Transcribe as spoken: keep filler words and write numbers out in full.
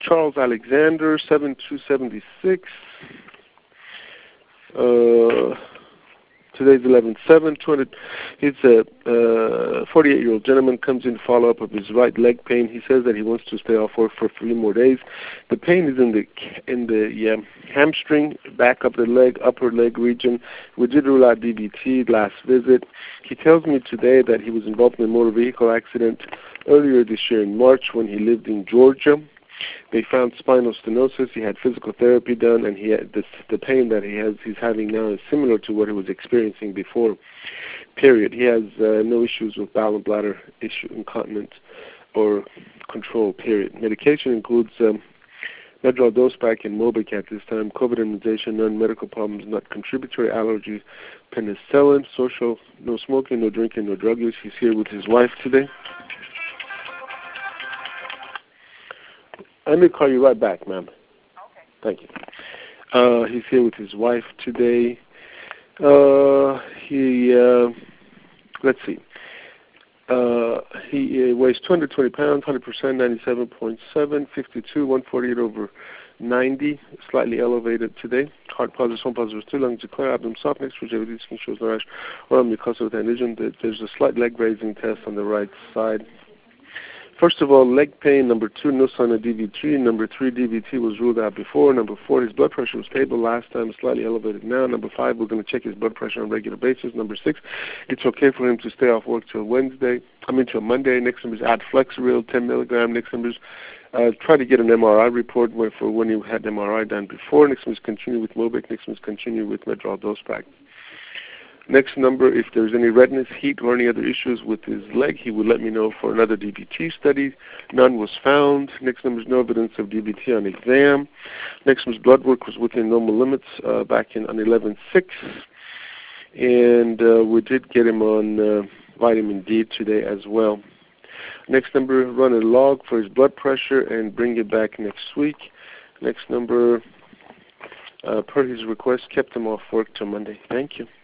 Charles Alexander, seven two seven six. Uh, today's eleven seven. He's a forty-eight-year-old gentleman, comes in to follow up of his right leg pain. He says that he wants to stay off work for three more days. The pain is in the in the yeah, hamstring, back of the leg, upper leg region. We did rule out D V T last visit. He tells me today that he was involved in a motor vehicle accident earlier this year in March when he lived in Georgia. They found spinal stenosis. He had physical therapy done, and he had this, the pain that he has he's having now is similar to what he was experiencing before. Period. He has uh, no issues with bowel and bladder issue, incontinence, or control. Period. Medication includes um, Medrol Dosepack and Mobic at this time. COVID immunization, none. Medical problems not. Contributory allergy, penicillin. Social, no smoking, no drinking, no drug use. He's here with his wife today. Let me call you right back, ma'am. Okay. Thank you. Uh, he's here with his wife today. Uh, he, uh, let's see. Uh, he uh, weighs two hundred twenty pounds, one hundred percent, ninety-seven point seven, fifty-two, one forty-eight over ninety, slightly elevated today. Heart positive, home positive, two lungs declare, abdomen soft, next fragility, skin shows no rash, or mucosa with aneurysm. There's a slight leg raising test on the right side. First of all, leg pain. Number two, no sign of D V T. Number three, D V T was ruled out before. Number four, his blood pressure was stable last time, slightly elevated now. Number five, we're going to check his blood pressure on a regular basis. Number six, it's okay for him to stay off work till Wednesday. I mean, till Monday. Next number is add Flexeril, ten milligram. Next number is uh, try to get an M R I report for when you had M R I done before. Next one is continue with Mobic. Next one is continue with Medrol Dosepack. Next number, if there's any redness, heat, or any other issues with his leg, he would let me know for another D V T study. None was found. Next number is no evidence of D V T on exam. Next number's blood work was within normal limits uh, back in on eleven six. And uh, we did get him on uh, vitamin D today as well. Next number, run a log for his blood pressure and bring it back next week. Next number, uh, per his request, kept him off work till Monday. Thank you.